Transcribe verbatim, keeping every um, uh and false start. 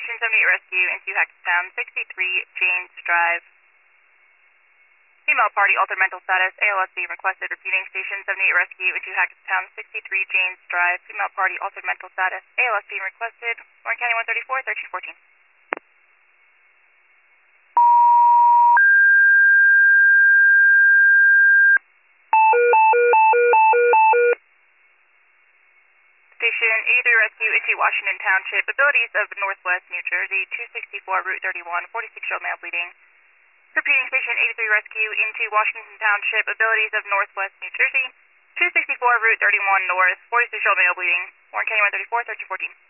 Station seventy-eight Rescue into Hackettstown, sixty-three James Drive. Female party altered mental status, A L S being requested. Repeating, Station seventy-eight Rescue into Hackettstown, sixty-three James Drive. Female party altered mental status, A L S being requested. Warren County one thirty-four, thirteen fourteen. Station eighty-three Rescue into Washington Township. Abilities of Northwest New Jersey, two sixty-four Route thirty-one, forty-six-year-old male bleeding. Repeating, Station eighty-three Rescue into Washington Township. Abilities of Northwest New Jersey, two sixty-four Route thirty-one North, forty-six-year-old male bleeding. Warren County one thirty-four, thirteen fourteen.